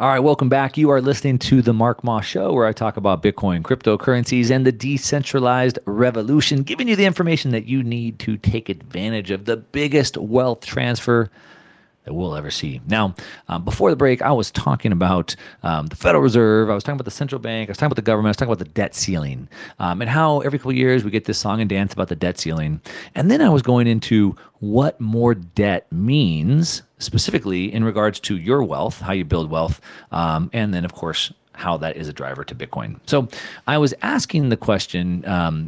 All right, welcome back. You are listening to the Mark Moss Show, where I talk about Bitcoin, cryptocurrencies, and the decentralized revolution, giving you the information that you need to take advantage of the biggest wealth transfer that we'll ever see. Now, before the break, I was talking about the Federal Reserve. I was talking about the central bank. I was talking about the government. I was talking about the debt ceiling, and how every couple of years we get this song and dance about the debt ceiling. And then I was going into what more debt means specifically in regards to your wealth, how you build wealth, and then, of course, how that is a driver to Bitcoin. So I was asking the question,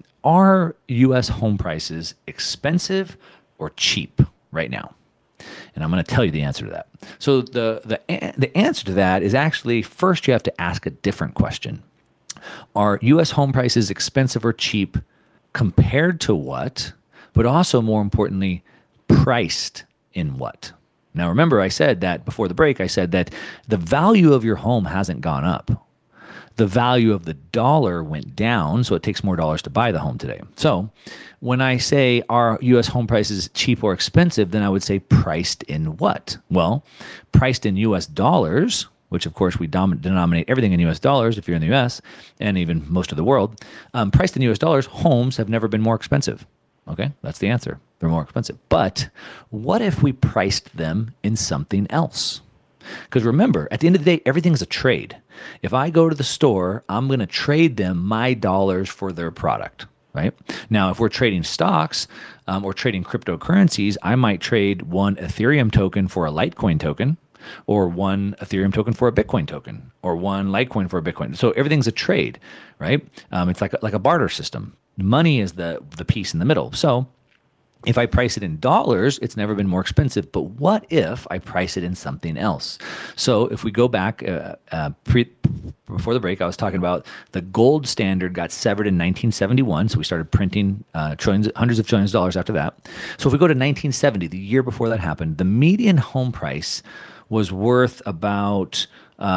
are U.S. home prices expensive or cheap right now? And I'm going to tell you the answer to that. So the answer to that is actually, first you have to ask a different question. Are U.S. home prices expensive or cheap compared to what? But also, more importantly, priced in what? Now, remember, I said that before the break, I said that the value of your home hasn't gone up. The value of the dollar went down, so it takes more dollars to buy the home today. So when I say, are U.S. home prices cheap or expensive, then I would say priced in what? Well, priced in U.S. dollars, which of course we denominate everything in U.S. dollars if you're in the U.S. and even most of the world. Priced in U.S. dollars, homes have never been more expensive. Okay, that's the answer. They're more expensive. But what if we priced them in something else? Because remember, at the end of the day, everything's a trade. If I go to the store, I'm going to trade them my dollars for their product, right? Now, if we're trading stocks or trading cryptocurrencies, I might trade one Ethereum token for a Litecoin token, or one Ethereum token for a Bitcoin token, or one Litecoin for a Bitcoin. So everything's a trade, right? It's like a barter system. Money is the piece in the middle. So if I price it in dollars, it's never been more expensive. But what if I price it in something else? So if we go back before the break, I was talking about the gold standard got severed in 1971. So we started printing hundreds of trillions of dollars after that. So if we go to 1970, the year before that happened, the median home price was worth about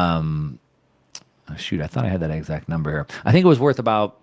I thought I had that exact number here. I think it was worth about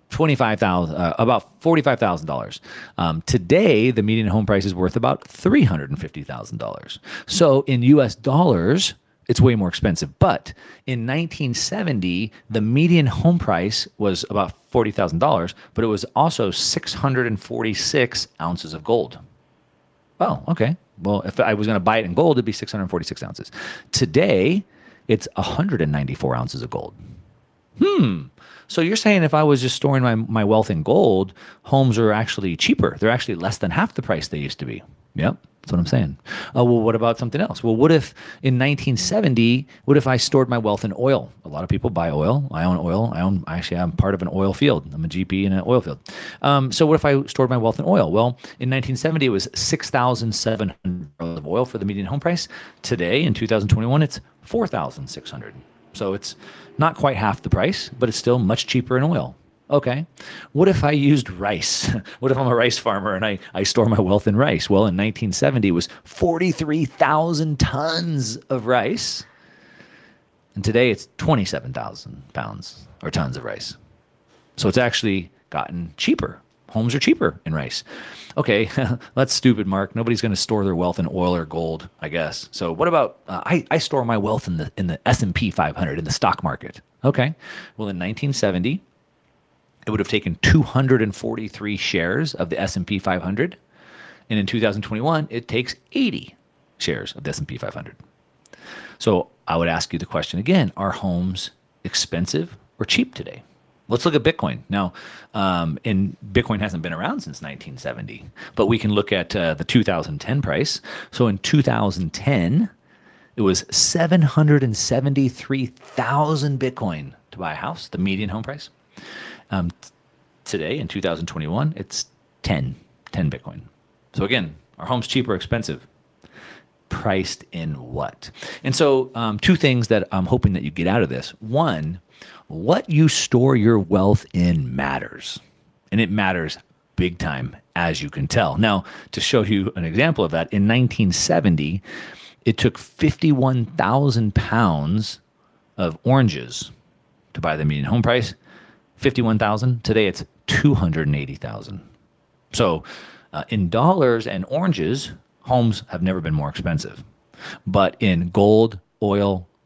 $45,000. Today, the median home price is worth about $350,000. So in U.S. dollars, it's way more expensive. But in 1970, the median home price was about $40,000, but it was also 646 ounces of gold. Oh, okay. Well, if I was going to buy it in gold, it'd be 646 ounces. Today, it's 194 ounces of gold. So you're saying if I was just storing my wealth in gold, homes are actually cheaper. They're actually less than half the price they used to be. Yep, that's what I'm saying. Well, what about something else? Well, what if in 1970, what if I stored my wealth in oil? A lot of people buy oil. I own oil. I'm part of an oil field. I'm a GP in an oil field. So what if I stored my wealth in oil? Well, in 1970, it was 6,700 barrels of oil for the median home price. Today, in 2021, it's 4,600. So it's not quite half the price, but it's still much cheaper in oil. Okay. What if I used rice? What if I'm a rice farmer and I store my wealth in rice? Well, in 1970, it was 43,000 tons of rice. And today it's 27,000 pounds or tons of rice. So it's actually gotten cheaper. Homes are cheaper in rice. Okay, that's stupid, Mark. Nobody's going to store their wealth in oil or gold, I guess. So what about I store my wealth in the S&P 500 in the stock market? Okay, well in 1970, it would have taken 243 shares of the S&P 500, and in 2021, it takes 80 shares of the S&P 500. So I would ask you the question again: are homes expensive or cheap today? Let's look at Bitcoin. Now, and Bitcoin hasn't been around since 1970, but we can look at the 2010 price. So in 2010, it was 773,000 Bitcoin to buy a house, the median home price. Today, in 2021, it's 10 Bitcoin. So again, are homes cheap or expensive? Priced in what? And so two things that I'm hoping that you get out of this. One, what you store your wealth in matters. And it matters big time, as you can tell. Now, to show you an example of that, in 1970, it took 51,000 pounds of oranges to buy the median home price. 51,000. Today, it's 280,000. So in dollars and oranges, homes have never been more expensive. But in gold, oil,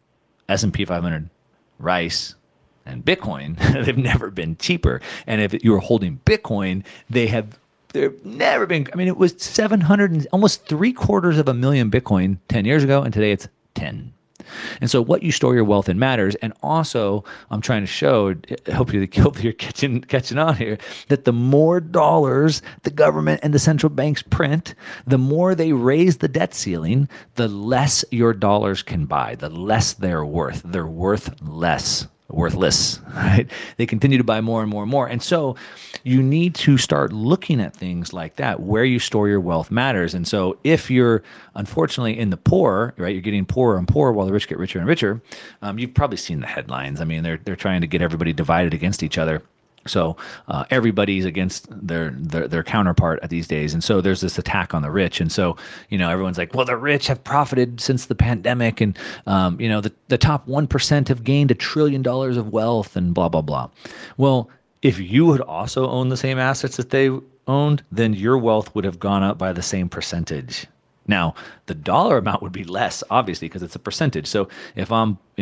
S&P 500, rice, and Bitcoin, they've never been cheaper. And if you were holding Bitcoin, they've never been. I mean, it was 700 and almost 750,000 Bitcoin 10 years ago, and today it's 10. And so what you store your wealth in matters. And also, I'm trying to show, hopefully you're catching on here, that the more dollars the government and the central banks print, the more they raise the debt ceiling, the less your dollars can buy, the less they're worth. They're worthless, right? They continue to buy more and more and more. And so you need to start looking at things like that. Where you store your wealth matters. And so if you're unfortunately in the poor, right, you're getting poorer and poorer while the rich get richer and richer. You've probably seen the headlines. I mean, they're trying to get everybody divided against each other. So everybody's against their counterpart these days. And so there's this attack on the rich. And so, everyone's like, well, the rich have profited since the pandemic. And, the top 1% have gained $1 trillion of wealth and blah, blah, blah. Well, if you would also own the same assets that they owned, then your wealth would have gone up by the same percentage. Now, the dollar amount would be less, obviously, because it's a percentage. So if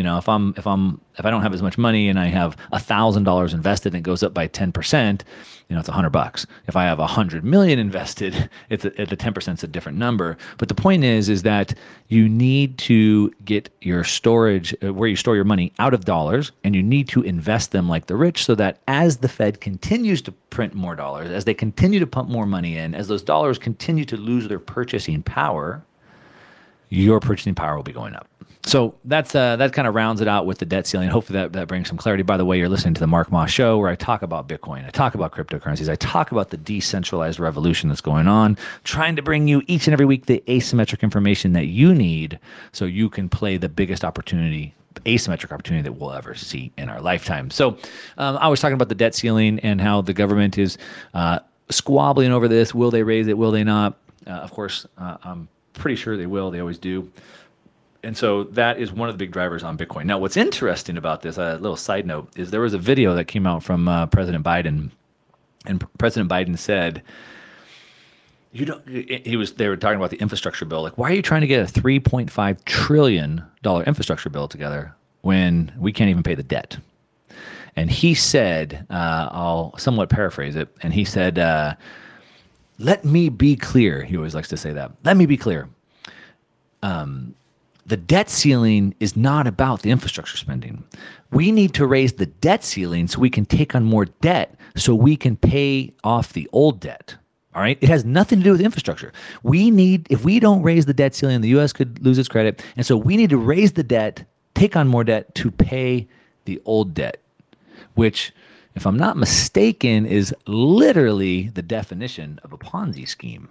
I don't have as much money and I have $1,000 invested and it goes up by 10%, it's $100. If I have 100 million invested, it's the 10% is a different number. But the point is that you need to get your storage, where you store your money, out of dollars, and you need to invest them like the rich, so that as the Fed continues to print more dollars, as they continue to pump more money in, as those dollars continue to lose their purchasing power, your purchasing power will be going up. So that kind of rounds it out with the debt ceiling. Hopefully that brings some clarity. By the way, you're listening to the Mark Moss Show, where I talk about Bitcoin, I talk about cryptocurrencies, I talk about the decentralized revolution that's going on, trying to bring you each and every week the asymmetric information that you need so you can play the biggest asymmetric opportunity that we'll ever see in our lifetime. So I was talking about the debt ceiling and how the government is squabbling over this. Will they raise it? Will they not? Of course, I'm pretty sure they will. They always do. And so that is one of the big drivers on Bitcoin. Now, what's interesting about this, a little side note, is there was a video that came out from President Biden, and President Biden said, they were talking about the infrastructure bill. Like, why are you trying to get a $3.5 trillion infrastructure bill together when we can't even pay the debt? And he said, I'll somewhat paraphrase it, and he said, let me be clear. He always likes to say that. Let me be clear. The debt ceiling is not about the infrastructure spending. We need to raise the debt ceiling so we can take on more debt so we can pay off the old debt. All right? It has nothing to do with infrastructure. If we don't raise the debt ceiling, the U.S. could lose its credit. And so we need to raise the debt, take on more debt to pay the old debt, which, if I'm not mistaken, is literally the definition of a Ponzi scheme.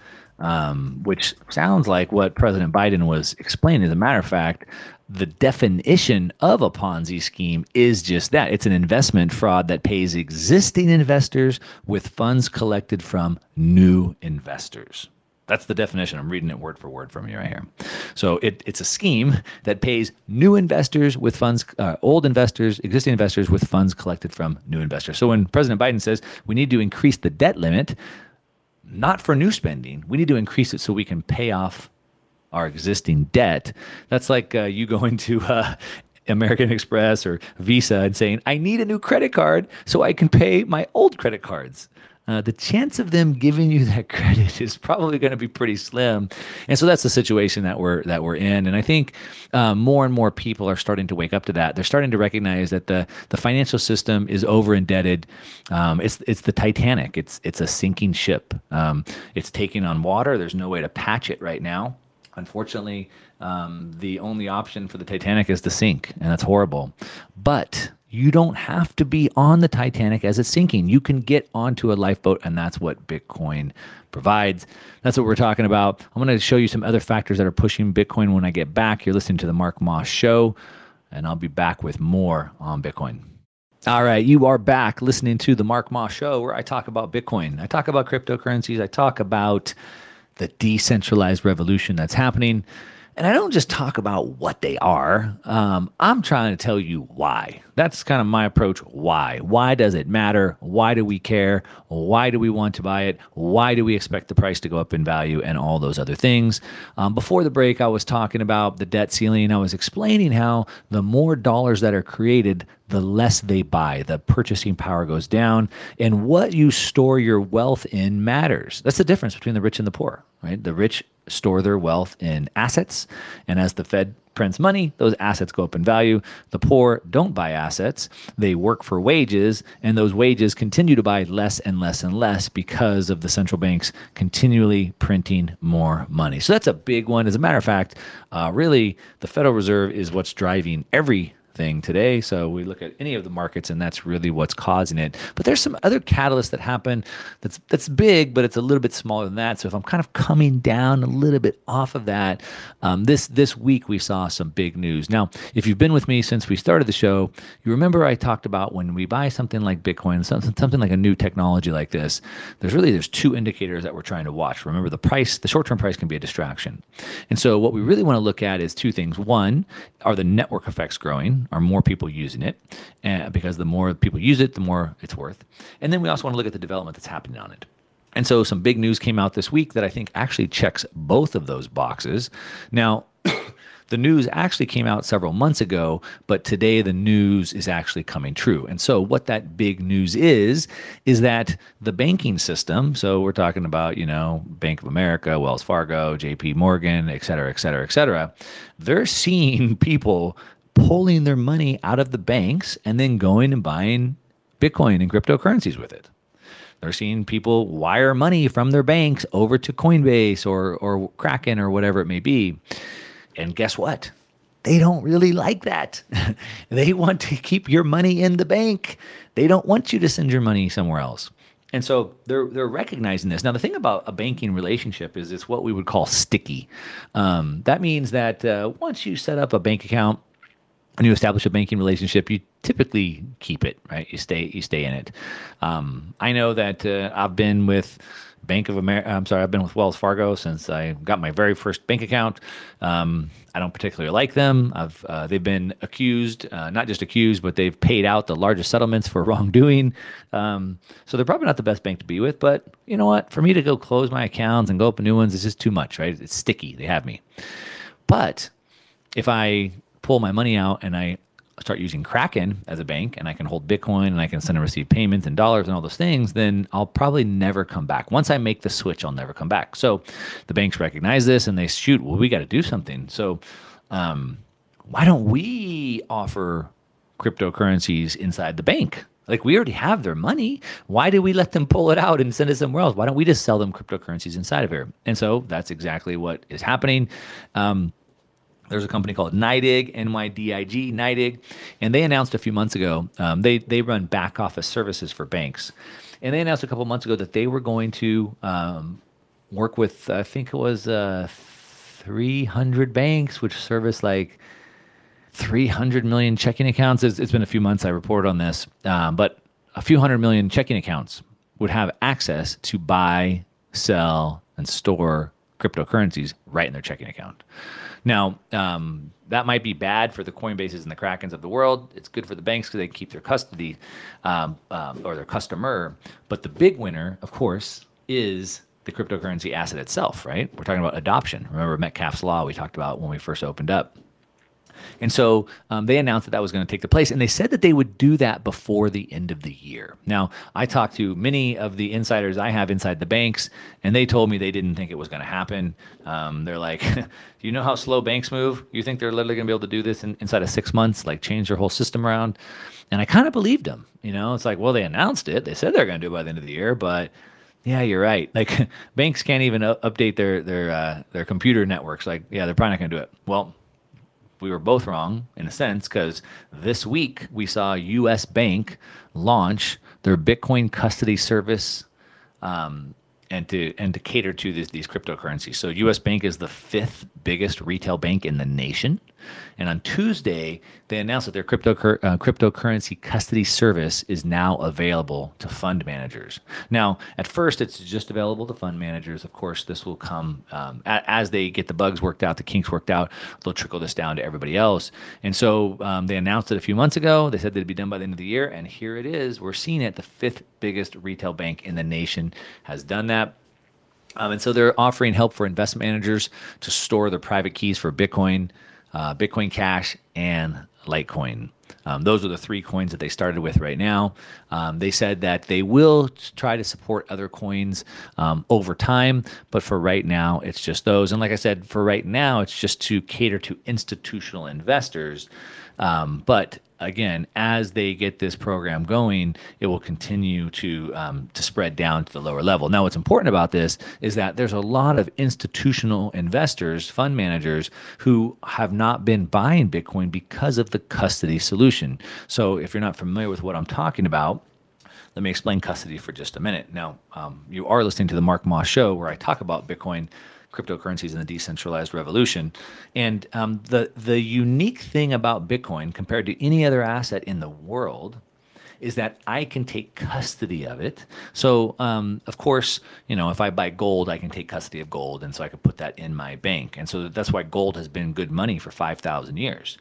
Which sounds like what President Biden was explaining. As a matter of fact, the definition of a Ponzi scheme is just that. It's an investment fraud that pays existing investors with funds collected from new investors. That's the definition. I'm reading it word for word from you right here. So it's a scheme that pays new investors with funds, old investors, existing investors with funds collected from new investors. So when President Biden says we need to increase the debt limit, not for new spending, we need to increase it so we can pay off our existing debt. That's like you going to American Express or Visa and saying, I need a new credit card so I can pay my old credit cards. The chance of them giving you that credit is probably going to be pretty slim. And so that's the situation that we're in. And I think more and more people are starting to wake up to that. They're starting to recognize that the financial system is over indebted. It's the Titanic. It's a sinking ship. It's taking on water. There's no way to patch it right now. Unfortunately, the only option for the Titanic is to sink, and that's horrible. But you don't have to be on the Titanic as it's sinking. You can get onto a lifeboat, and that's what Bitcoin provides. That's what we're talking about. I'm going to show you some other factors that are pushing Bitcoin when I get back. You're listening to the Mark Moss Show, and I'll be back with more on Bitcoin. All right, you are back listening to the Mark Moss Show, where I talk about Bitcoin. I talk about cryptocurrencies. I talk about the decentralized revolution that's happening. And I don't just talk about what they are. I'm trying to tell you why. That's kind of my approach. Why? Why does it matter? Why do we care? Why do we want to buy it? Why do we expect the price to go up in value and all those other things? Before the break, I was talking about the debt ceiling. I was explaining how the more dollars that are created, the less they buy. The purchasing power goes down. And what you store your wealth in matters. That's the difference between the rich and the poor, right? The rich store their wealth in assets. And as the Fed prints money, those assets go up in value. The poor don't buy assets. They work for wages, and those wages continue to buy less and less and less because of the central banks continually printing more money. So that's a big one. As a matter of fact, really, the Federal Reserve is what's driving everything today. So we look at any of the markets, and that's really what's causing it. But there's some other catalysts that happen that's big, but it's a little bit smaller than that. So if I'm kind of coming down a little bit off of that, this week we saw some big news. Now, if you've been with me since we started the show, you remember I talked about when we buy something like Bitcoin, something like a new technology like this, there's two indicators that we're trying to watch. Remember, the short-term price can be a distraction. And so what we really want to look at is two things. One, are the network effects growing? Are more people using it? Because the more people use it, the more it's worth. And then we also want to look at the development that's happening on it. And so some big news came out this week that I think actually checks both of those boxes. Now, the news actually came out several months ago, but today the news is actually coming true. And so what that big news is that the banking system, so we're talking about, Bank of America, Wells Fargo, JP Morgan, et cetera, they're seeing people pulling their money out of the banks and then going and buying Bitcoin and cryptocurrencies with it. They're seeing people wire money from their banks over to Coinbase or Kraken or whatever it may be. And guess what? They don't really like that. They want to keep your money in the bank. They don't want you to send your money somewhere else. And so they're recognizing this. Now, the thing about a banking relationship is it's what we would call sticky. That means that once you set up a bank account, when you establish a banking relationship, you typically keep it, right? You stay in it. I know that I've been with I've been with Wells Fargo since I got my very first bank account. I don't particularly like them. They've been accused, not just accused, but they've paid out the largest settlements for wrongdoing. So they're probably not the best bank to be with. But you know what? For me to go close my accounts and go open new ones, it's just too much, right? It's sticky. They have me. But if I pull my money out and I start using Kraken as a bank and I can hold Bitcoin and I can send and receive payments in dollars and all those things, then I'll probably never come back. Once I make the switch, I'll never come back. So the banks recognize this and they we got to do something. So why don't we offer cryptocurrencies inside the bank? Like, we already have their money. Why do we let them pull it out and send it somewhere else? Why don't we just sell them cryptocurrencies inside of here? And so that's exactly what is happening. There's a company called NYDIG, NYDIG, NYDIG, and they announced a few months ago, they run back office services for banks. And they announced a couple months ago that they were going to work with, I think it was 300 banks, which service like 300 million checking accounts. It's been a few months I reported on this, but a few 100 million checking accounts would have access to buy, sell, and store cryptocurrencies right in their checking account. Now, that might be bad for the Coinbases and the Krakens of the world. It's good for the banks because they keep their custody or their customer. But the big winner, of course, is the cryptocurrency asset itself, right? We're talking about adoption. Remember Metcalfe's Law we talked about when we first opened up. And so they announced that was going to take place, and they said that they would do that before the end of the year. Now, I talked to many of the insiders I have inside the banks, and they told me they didn't think it was going to happen. They're like, do you know how slow banks move? You think they're literally going to be able to do this inside of 6 months, like change their whole system around? And I kind of believed them. It's like, well, they announced it. They said they're going to do it by the end of the year, but yeah, you're right. Like, banks can't even update their computer networks. Like, yeah, they're probably not going to do it. Well, we were both wrong in a sense, because this week we saw U.S. Bank launch their Bitcoin custody service and to cater to these cryptocurrencies. So U.S. Bank is the 5th biggest retail bank in the nation. And on Tuesday, they announced that their cryptocurrency custody service is now available to fund managers. Now, at first, it's just available to fund managers. Of course, this will come as they get the bugs worked out, the kinks worked out. They'll trickle this down to everybody else. And so they announced it a few months ago. They said they'd be done by the end of the year, and here it is. We're seeing it. The fifth biggest retail bank in the nation has done that. And so they're offering help for investment managers to store their private keys for Bitcoin, Bitcoin Cash, and Litecoin. Those are the three coins that they started with right now. They said that they will try to support other coins over time, but for right now, it's just those. And like I said, for right now, it's just to cater to institutional investors. But again, as they get this program going, it will continue to spread down to the lower level. Now, what's important about this is that there's a lot of institutional investors, fund managers, who have not been buying Bitcoin because of the custody solution. So if you're not familiar with what I'm talking about, let me explain custody for just a minute. Now, you are listening to the Mark Moss Show, where I talk about Bitcoin, cryptocurrencies, and the decentralized revolution. And the unique thing about Bitcoin compared to any other asset in the world is that I can take custody of it. So, of course, if I buy gold, I can take custody of gold, and so I can put that in my bank. And so that's why gold has been good money for 5,000 years.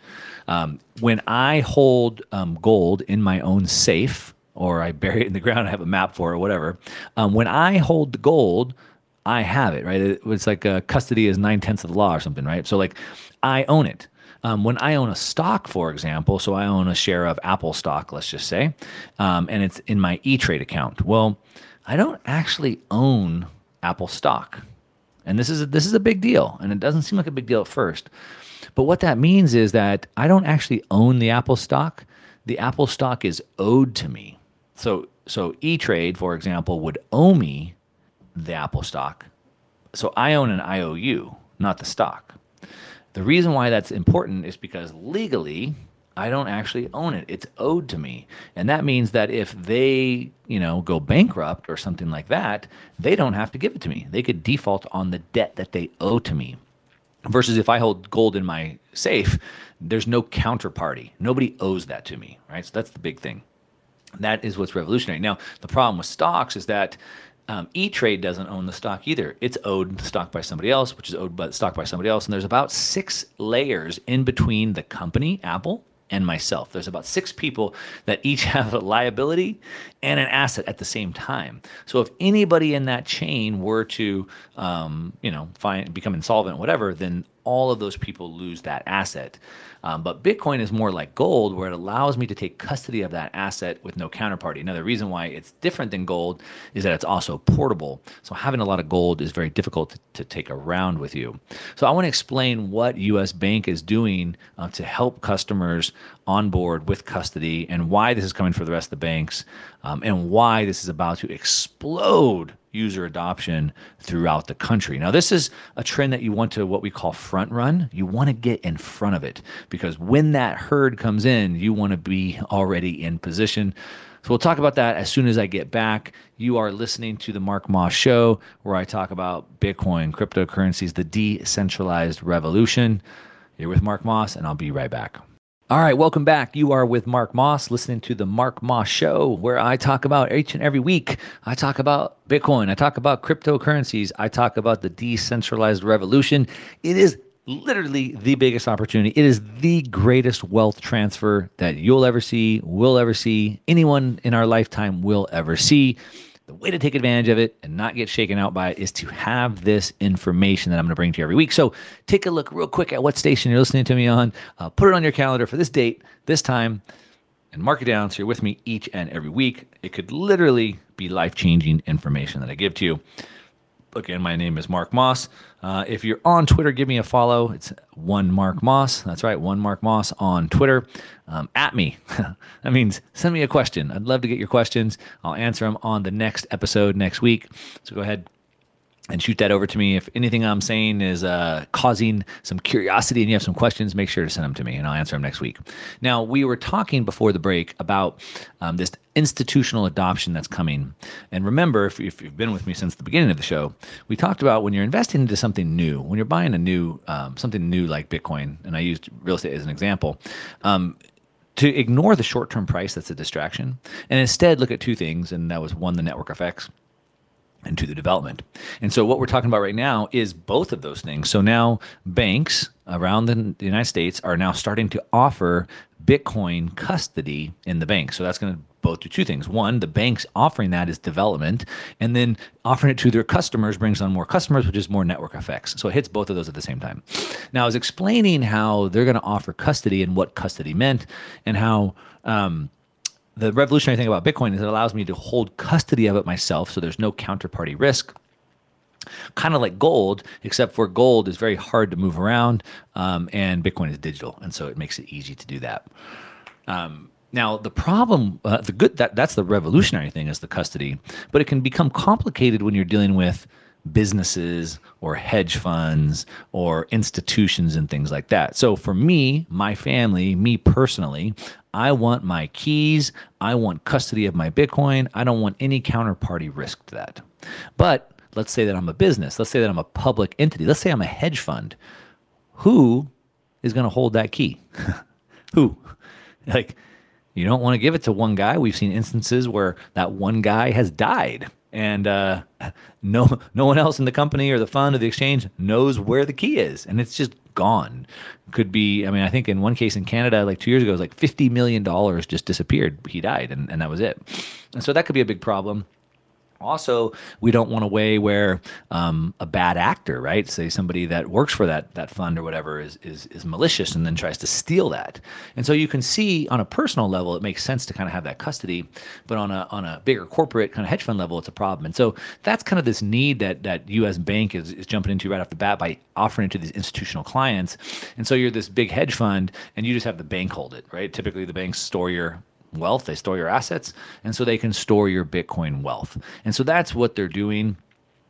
When I hold gold in my own safe, or I bury it in the ground, I have a map for it, or whatever. When I hold the gold, I have it, right? It's like custody is 9/10 of the law or something, right? So like I own it. When I own a stock, for example, so I own a share of Apple stock, let's just say, and it's in my E-Trade account. Well, I don't actually own Apple stock. And this is a big deal, and it doesn't seem like a big deal at first. But what that means is that I don't actually own the Apple stock. The Apple stock is owed to me. So E-Trade, for example, would owe me the Apple stock. So I own an IOU, not the stock. The reason why that's important is because legally, I don't actually own it. It's owed to me. And that means that if they, go bankrupt or something like that, they don't have to give it to me. They could default on the debt that they owe to me. Versus if I hold gold in my safe, there's no counterparty. Nobody owes that to me, right? So that's the big thing. That is what's revolutionary. Now, the problem with stocks is that E-Trade doesn't own the stock either. It's owed the stock by somebody else, which is owed by the stock by somebody else. And there's about 6 layers in between the company, Apple, and myself. There's about 6 people that each have a liability and an asset at the same time. So if anybody in that chain were to, become insolvent, whatever, then all of those people lose that asset. But Bitcoin is more like gold, where it allows me to take custody of that asset with no counterparty. Now, the reason why it's different than gold is that it's also portable. So having a lot of gold is very difficult to take around with you. So I want to explain what US Bank is doing to help customers onboard with custody, and why this is coming for the rest of the banks, and why this is about to explode user adoption throughout the country. Now, this is a trend that you want to what we call front run. You want to get in front of it, because when that herd comes in, you want to be already in position. So we'll talk about that as soon as I get back. You are listening to the Mark Moss Show, where I talk about Bitcoin, cryptocurrencies, the decentralized revolution. You're with Mark Moss, and I'll be right back. All right, welcome back. You are with Mark Moss, listening to the Mark Moss Show, where I talk about each and every week. I talk about Bitcoin. I talk about cryptocurrencies. I talk about the decentralized revolution. It is literally the biggest opportunity. It is the greatest wealth transfer that you'll ever see, will ever see, anyone in our lifetime will ever see. The way to take advantage of it and not get shaken out by it is to have this information that I'm going to bring to you every week. So take a look real quick at what station you're listening to me on. Put it on your calendar for this date, this time, and mark it down so you're with me each and every week. It could literally be life-changing information that I give to you. Again, my name is Mark Moss. If you're on Twitter, give me a follow. It's one Mark Moss. That's right, one Mark Moss on Twitter. At me. That means send me a question. I'd love to get your questions. I'll answer them on the next episode next week. So go ahead and shoot that over to me. If anything I'm saying is causing some curiosity and you have some questions, make sure to send them to me and I'll answer them next week. Now, we were talking before the break about this institutional adoption that's coming. And remember, if you've been with me since the beginning of the show, we talked about when you're investing into something new, when you're buying a new something new like Bitcoin, and I used real estate as an example, to ignore the short-term price, that's a distraction, and instead look at two things, and that was one, the network effects, and to the development. And so what we're talking about right now is both of those things. So now banks around the United States are now starting to offer Bitcoin custody in the bank. So that's going to both do two things. One, the banks offering that is development, and then offering it to their customers brings on more customers, which is more network effects. So it hits both of those at the same time. Now, I was explaining how they're going to offer custody and what custody meant, and how the revolutionary thing about Bitcoin is it allows me to hold custody of it myself, so there's no counterparty risk. Kind of like gold, except for gold is very hard to move around, and Bitcoin is digital, and so it makes it easy to do that. Now, the problem, that's the revolutionary thing is the custody, but it can become complicated when you're dealing with businesses or hedge funds or institutions and things like that. So for me, my family, me personally, I want my keys. I want custody of my Bitcoin. I don't want any counterparty risk to that. But let's say that I'm a business. Let's say that I'm a public entity. Let's say I'm a hedge fund. Who is going to hold that key? Who? Like, you don't want to give it to one guy. We've seen instances where that one guy has died, and no one else in the company or the fund or the exchange knows where the key is, and it's just gone. Could be, I mean, I think in one case in Canada, like 2 years ago, it was like $50 million just disappeared. He died, and that was it. And so that could be a big problem. Also, we don't want a way where a bad actor, right? Say somebody that works for that fund or whatever is malicious and then tries to steal that. And so you can see on a personal level, it makes sense to kind of have that custody, but on a bigger corporate kind of hedge fund level, it's a problem. And so that's kind of this need that U.S. Bank is jumping into right off the bat by offering it to these institutional clients. And so you're this big hedge fund and you just have the bank hold it, right? Typically the banks store your wealth, they store your assets, and so they can store your Bitcoin wealth. And so that's what they're doing.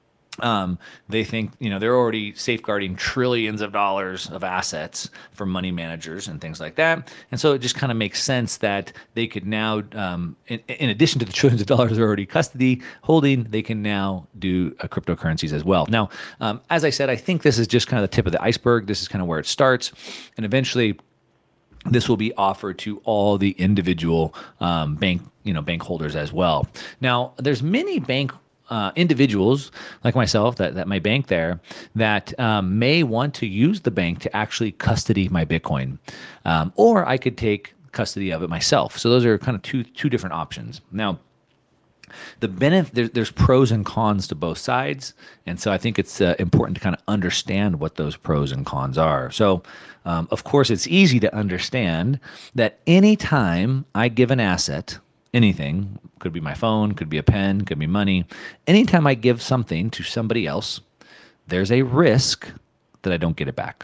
They think, they're already safeguarding trillions of dollars of assets for money managers and things like that. And so it just kind of makes sense that they could now, in addition to the trillions of dollars they're already custody holding, they can now do cryptocurrencies as well. Now, as I said, I think this is just kind of the tip of the iceberg. This is kind of where it starts. And eventually, this will be offered to all the individual bank holders as well. Now, there's many bank individuals like myself that my bank there that may want to use the bank to actually custody my Bitcoin, or I could take custody of it myself. So those are kind of two different options. Now, the benefit there's pros and cons to both sides, and so I think it's important to kind of understand what those pros and cons are. So, of course, it's easy to understand that anytime I give an asset, anything, could be my phone, could be a pen, could be money, anytime I give something to somebody else, there's a risk that I don't get it back.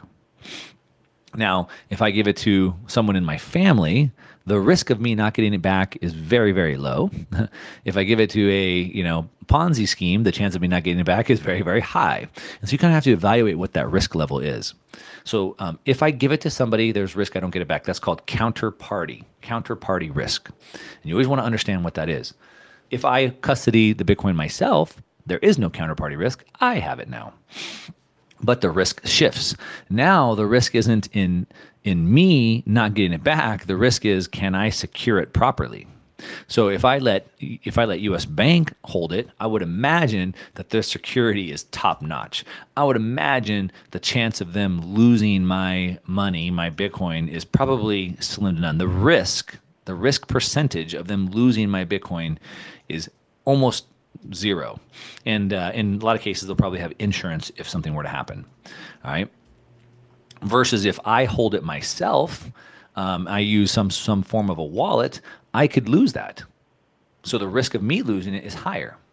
Now, if I give it to someone in my family, the risk of me not getting it back is very, very low. If I give it to a Ponzi scheme, the chance of me not getting it back is very, very high. And so you kind of have to evaluate what that risk level is. So if I give it to somebody, there's risk I don't get it back. That's called counterparty risk. And you always want to understand what that is. If I custody the Bitcoin myself, there is no counterparty risk. I have it now. But the risk shifts. Now the risk isn't in me not getting it back. The risk is, can I secure it properly? So if I let US Bank hold it, I would imagine that their security is top notch. I would imagine the chance of them losing my money, my Bitcoin, is probably slim to none. The risk percentage of them losing my Bitcoin is almost zero. And in a lot of cases, they'll probably have insurance if something were to happen. All right. Versus if I hold it myself, I use some form of a wallet, I could lose that. So the risk of me losing it is higher.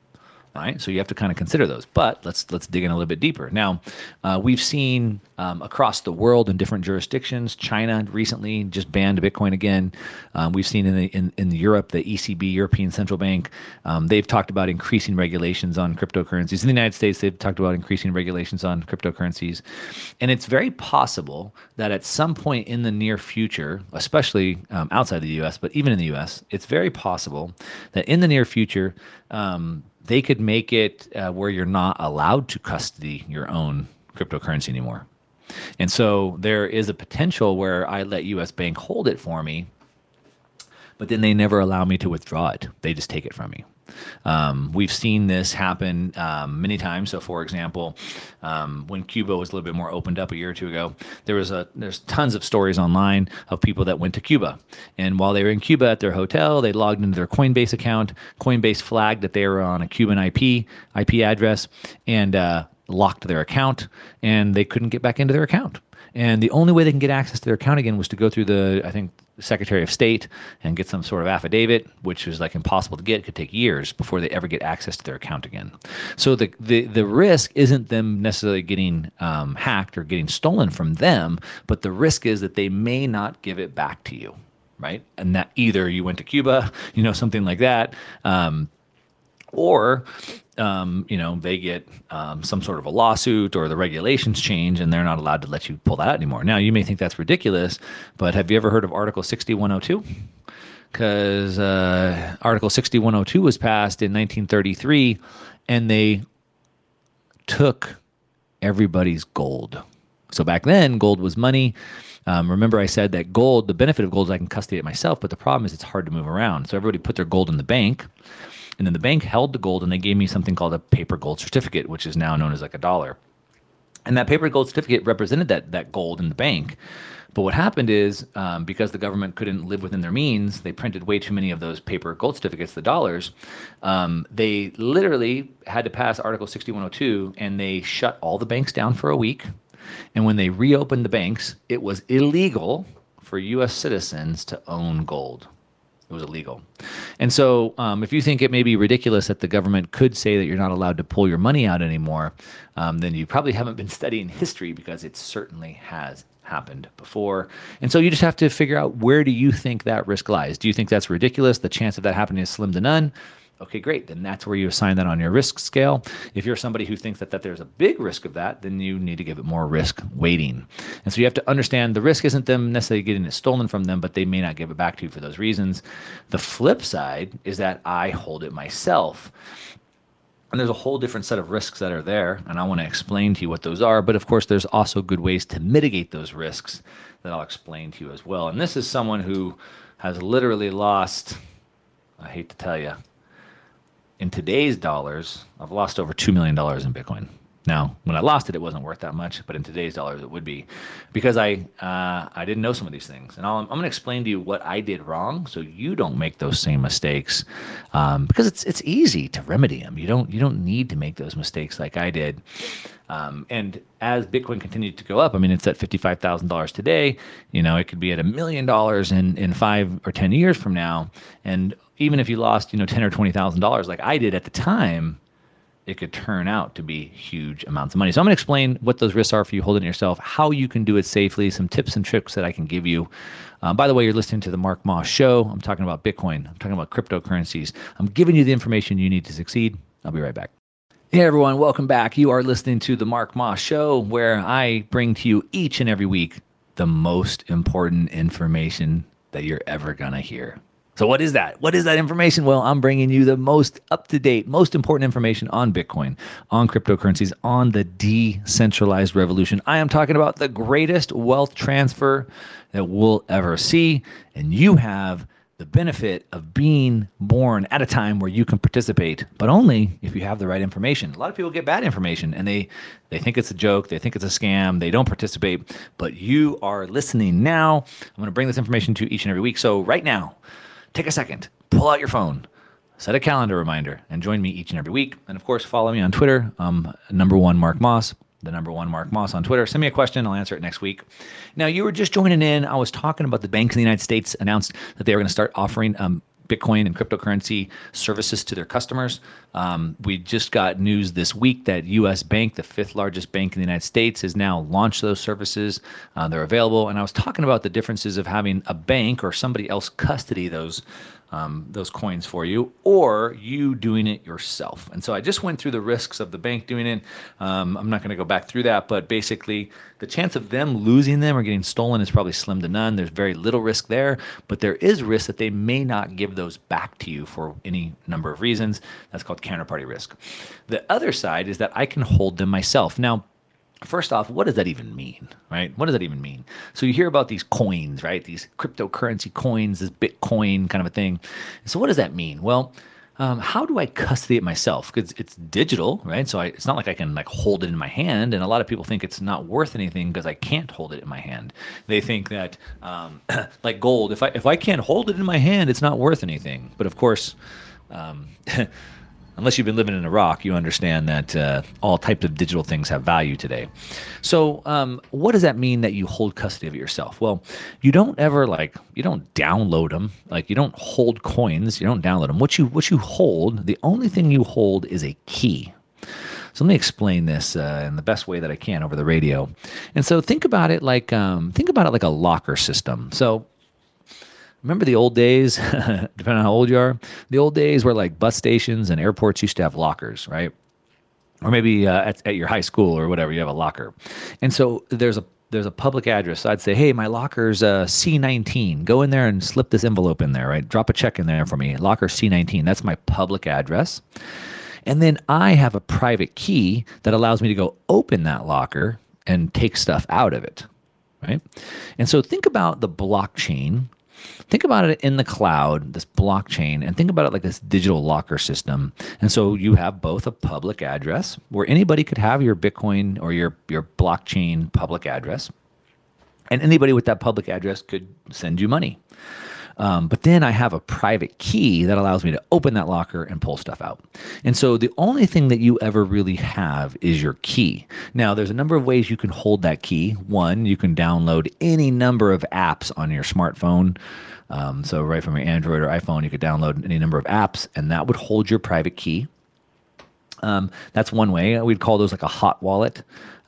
All right, so you have to kind of consider those, but let's dig in a little bit deeper. Now, we've seen across the world in different jurisdictions. China recently just banned Bitcoin again. We've seen in Europe, the ECB, European Central Bank, they've talked about increasing regulations on cryptocurrencies. In the United States, they've talked about increasing regulations on cryptocurrencies, and it's very possible that at some point in the near future, especially outside the U.S., but even in the U.S., it's very possible that in the near future. They could make it where you're not allowed to custody your own cryptocurrency anymore. And so there is a potential where I let US Bank hold it for me, but then they never allow me to withdraw it. They just take it from me. We've seen this happen many times. So, for example, when Cuba was a little bit more opened up a year or two ago, there's tons of stories online of people that went to Cuba, and while they were in Cuba at their hotel, they logged into their Coinbase account. Coinbase flagged that they were on a Cuban IP address, and locked their account, and they couldn't get back into their account. And the only way they can get access to their account again was to go through the Secretary of State and get some sort of affidavit, which was like impossible to get. It could take years before they ever get access to their account again. So the risk isn't them necessarily getting hacked or getting stolen from them, but the risk is that they may not give it back to you, right? And that either you went to Cuba, something like that, or they get some sort of a lawsuit, or the regulations change and they're not allowed to let you pull that out anymore. Now, you may think that's ridiculous, but have you ever heard of Article 6102? Because Article 6102 was passed in 1933, and they took everybody's gold. So back then, gold was money. Remember I said that gold, the benefit of gold is I can custody it myself, but the problem is it's hard to move around. So everybody put their gold in the bank. And then the bank held the gold, and they gave me something called a paper gold certificate, which is now known as like $1. And that paper gold certificate represented that gold in the bank. But what happened is, because the government couldn't live within their means, they printed way too many of those paper gold certificates, the dollars. They literally had to pass Article 6102, and they shut all the banks down for a week. And when they reopened the banks, it was illegal for U.S. citizens to own gold. It was illegal. And so if you think it may be ridiculous that the government could say that you're not allowed to pull your money out anymore, then you probably haven't been studying history, because it certainly has happened before. And so you just have to figure out, where do you think that risk lies? Do you think that's ridiculous? The chance of that happening is slim to none. Okay, great. Then that's where you assign that on your risk scale. If you're somebody who thinks that there's a big risk of that, then you need to give it more risk weighting. And so you have to understand the risk isn't them necessarily getting it stolen from them, but they may not give it back to you for those reasons. The flip side is that I hold it myself. And there's a whole different set of risks that are there, and I want to explain to you what those are. But of course, there's also good ways to mitigate those risks that I'll explain to you as well. And this is someone who has literally lost, I hate to tell you, in today's dollars, I've lost over $2 million in Bitcoin. Now, when I lost it, it wasn't worth that much, but in today's dollars, it would be, because I didn't know some of these things. And I'm going to explain to you what I did wrong, so you don't make those same mistakes, because it's easy to remedy them. You don't need to make those mistakes like I did. And as Bitcoin continued to go up, I mean, it's at $55,000 today. It could be at $1 million in 5 or 10 years from now. And even if you lost, $10,000 or $20,000 like I did at the time, it could turn out to be huge amounts of money. So I'm going to explain what those risks are for you holding it yourself, how you can do it safely, some tips and tricks that I can give you. By the way, you're listening to the Mark Moss Show. I'm talking about Bitcoin. I'm talking about cryptocurrencies. I'm giving you the information you need to succeed. I'll be right back. Hey everyone, welcome back. You are listening to the Mark Moss Show, where I bring to you each and every week the most important information that you're ever going to hear. So what is that? What is that information? Well, I'm bringing you the most up-to-date, most important information on Bitcoin, on cryptocurrencies, on the decentralized revolution. I am talking about the greatest wealth transfer that we'll ever see, and you have the benefit of being born at a time where you can participate, but only if you have the right information. A lot of people get bad information, and they think it's a joke, they think it's a scam, they don't participate, but you are listening now. I'm going to bring this information to you each and every week. So right now, take a second, pull out your phone, set a calendar reminder, and join me each and every week. And of course, follow me on Twitter. #1 Mark Moss, the #1 Mark Moss on Twitter. Send me a question, I'll answer it next week. Now, you were just joining in. I was talking about the banks in the United States announced that they were going to start offering Bitcoin and cryptocurrency services to their customers. We just got news this week that U.S. Bank, the fifth largest bank in the United States, has now launched those services. They're available. And I was talking about the differences of having a bank or somebody else custody those coins for you, or you doing it yourself. And so I just went through the risks of the bank doing it. I'm not going to go back through that, but basically the chance of them losing them or getting stolen is probably slim to none. There's very little risk there, but there is risk that they may not give those back to you for any number of reasons. That's called counterparty risk. The other side is that I can hold them myself. Now, first off, what does that even mean, right? What does that even mean? So you hear about these coins, right? These cryptocurrency coins, this Bitcoin kind of a thing. So what does that mean? Well, how do I custody it myself? Because it's digital, right? So it's not like I can like hold it in my hand. And a lot of people think it's not worth anything because I can't hold it in my hand. They think that like gold, if I can't hold it in my hand, it's not worth anything. But of course, unless you've been living in Iraq, you understand that all types of digital things have value today. So what does that mean that you hold custody of it yourself? Well, you don't ever you don't download them. Like you don't hold coins. You don't download them. What you hold, the only thing you hold is a key. So let me explain this in the best way that I can over the radio. And so think about it like a locker system. So remember the old days, depending on how old you are, the old days where like bus stations and airports used to have lockers, right? Or maybe at your high school or whatever, you have a locker. And so there's a public address. I'd say, hey, my locker's C19. Go in there and slip this envelope in there, right? Drop a check in there for me. Locker C19. That's my public address. And then I have a private key that allows me to go open that locker and take stuff out of it, right? And so think about the blockchain. Think about it in the cloud, this blockchain, and think about it like this digital locker system. And so you have both a public address where anybody could have your Bitcoin or your blockchain public address, and anybody with that public address could send you money. But then I have a private key that allows me to open that locker and pull stuff out. And so the only thing that you ever really have is your key. Now, there's a number of ways you can hold that key. One, you can download any number of apps on your smartphone. So right from your Android or iPhone, you could download any number of apps, and that would hold your private key. That's one way. We'd call those like a hot wallet.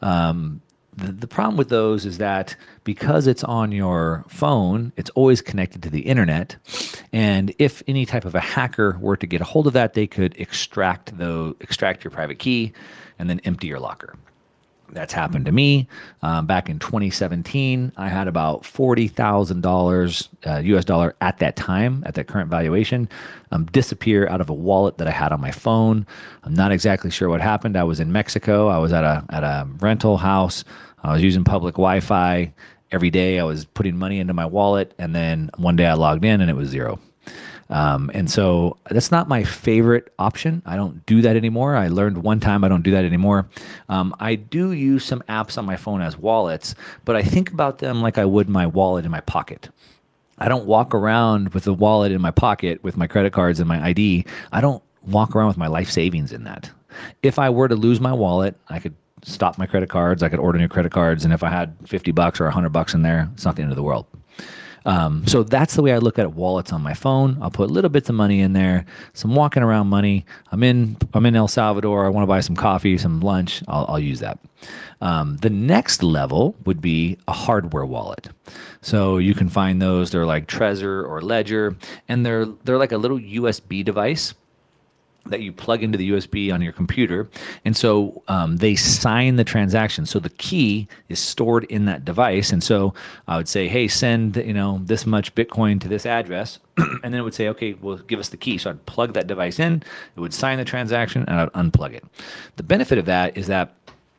The problem with those is that because it's on your phone, it's always connected to the internet. And if any type of a hacker were to get a hold of that, they could extract your private key and then empty your locker. That's happened to me. Back in 2017, I had about $40,000 US dollar at that time, at that current valuation, disappear out of a wallet that I had on my phone. I'm not exactly sure what happened. I was in Mexico. I was at a rental house. I was using public Wi-Fi. Every day I was putting money into my wallet, and then one day I logged in and it was zero. And so that's not my favorite option. I don't do that anymore. I learned one time I don't do that anymore. I do use some apps on my phone as wallets, but I think about them like I would my wallet in my pocket. I don't walk around with the wallet in my pocket with my credit cards and my ID. I don't walk around with my life savings in that. If I were to lose my wallet, I could stop my credit cards. I could order new credit cards. And if I had $50 or $100 in there, it's not the end of the world. So that's the way I look at wallets on my phone. I'll put little bits of money in there, some walking around money. I'm in El Salvador. I want to buy some coffee, some lunch. I'll use that. The next level would be a hardware wallet. So you can find those. They're like Trezor or Ledger, and they're like a little USB device that you plug into the USB on your computer. And so they sign the transaction. So the key is stored in that device. And so I would say, hey, send this much Bitcoin to this address. And then it would say, okay, well, give us the key. So I'd plug that device in. It would sign the transaction, and I'd unplug it. The benefit of that is that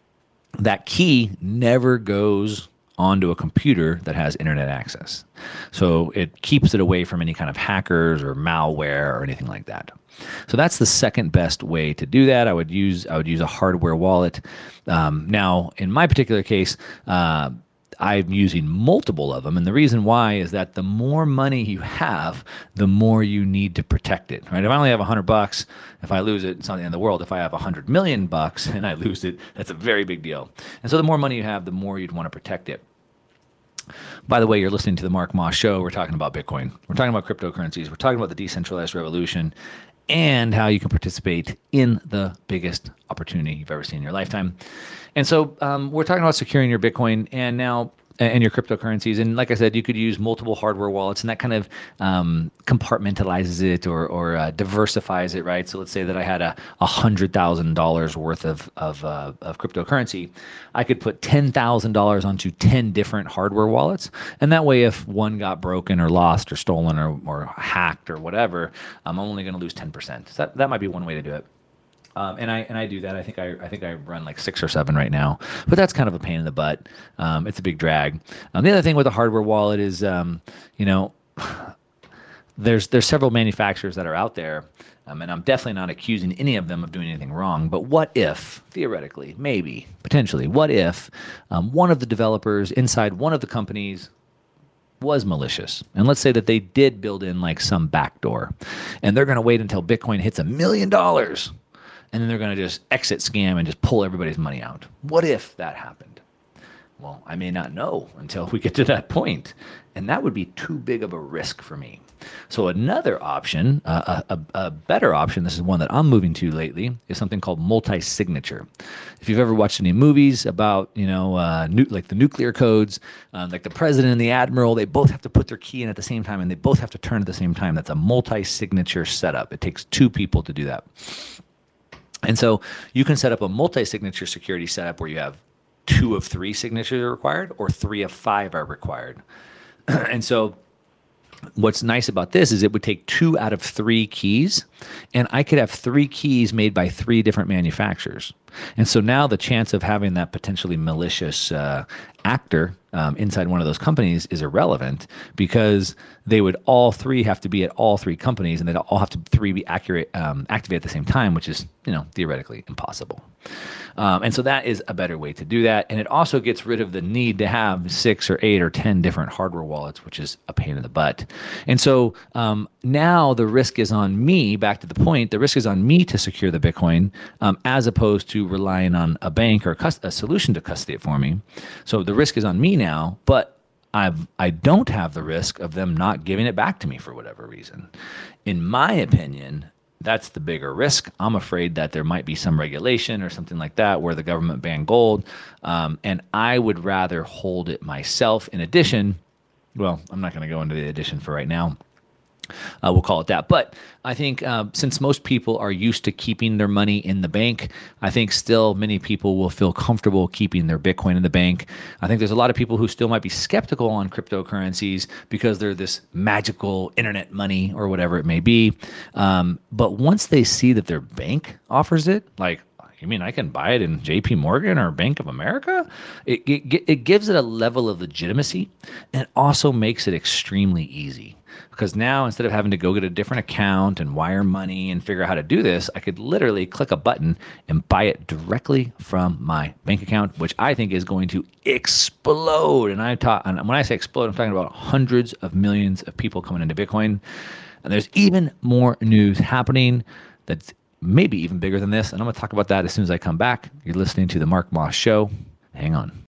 key never goes onto a computer that has internet access. So it keeps it away from any kind of hackers or malware or anything like that. So that's the second best way to do that. I would use a hardware wallet. Now, in my particular case, I'm using multiple of them, and the reason why is that the more money you have, the more you need to protect it. Right? If I only have $100, if I lose it, it's not the end of the world. If I have $100 million and I lose it, that's a very big deal. And so the more money you have, the more you'd want to protect it. By the way, you're listening to the Mark Moss Show. We're talking about Bitcoin. We're talking about cryptocurrencies. We're talking about the decentralized revolution and how you can participate in the biggest opportunity you've ever seen in your lifetime. And so we're talking about securing your Bitcoin and now and your cryptocurrencies. And like I said, you could use multiple hardware wallets, and that kind of compartmentalizes it or diversifies it, right? So let's say that I had $100,000 worth of cryptocurrency. I could put $10,000 onto 10 different hardware wallets, and that way, if one got broken or lost or stolen or hacked or whatever, I'm only going to lose 10%. So that might be one way to do it. And I do that. I think I run like 6 or 7 right now, but that's kind of a pain in the butt. It's a big drag. The other thing with a hardware wallet is, there's several manufacturers that are out there, and I'm definitely not accusing any of them of doing anything wrong. But what if, theoretically, maybe, potentially, what if one of the developers inside one of the companies was malicious? And let's say that they did build in like some backdoor, and they're going to wait until Bitcoin hits $1 million. And then they're going to just exit scam and just pull everybody's money out. What if that happened? Well, I may not know until we get to that point. And that would be too big of a risk for me. So another option, a better option, this is one that I'm moving to lately, is something called multi-signature. If you've ever watched any movies about, like the nuclear codes, like the president and the admiral, they both have to put their key in at the same time and they both have to turn at the same time. That's a multi-signature setup. It takes 2 people to do that. And so you can set up a multi-signature security setup where you have 2 of 3 signatures are required or 3 of 5 are required. And so what's nice about this is it would take 2 out of 3 keys, and I could have 3 keys made by 3 different manufacturers. And so now the chance of having that potentially malicious actor inside one of those companies is irrelevant because they would all 3 have to be at all 3 companies, and they'd all have to 3 be activate at the same time, which is theoretically impossible. And so that is a better way to do that. And it also gets rid of the need to have 6 or 8 or 10 different hardware wallets, which is a pain in the butt. And so now the risk is on me, back to the point, the risk is on me to secure the Bitcoin as opposed to relying on a bank or a solution to custody it for me. So the risk is on me now, but I don't have the risk of them not giving it back to me for whatever reason. In my opinion, that's the bigger risk. I'm afraid that there might be some regulation or something like that where the government banned gold, and I would rather hold it myself. In addition, well, I'm not going to go into the addition for right now. We'll call it that. But I think since most people are used to keeping their money in the bank, I think still many people will feel comfortable keeping their Bitcoin in the bank. I think there's a lot of people who still might be skeptical on cryptocurrencies because they're this magical internet money or whatever it may be. But once they see that their bank offers it, like, you mean I can buy it in JP Morgan or Bank of America? It gives it a level of legitimacy and also makes it extremely easy. Because now instead of having to go get a different account and wire money and figure out how to do this, I could literally click a button and buy it directly from my bank account, which I think is going to explode. And when I say explode, I'm talking about hundreds of millions of people coming into Bitcoin. And there's even more news happening that's maybe even bigger than this. And I'm going to talk about that as soon as I come back. You're listening to The Mark Moss Show. Hang on.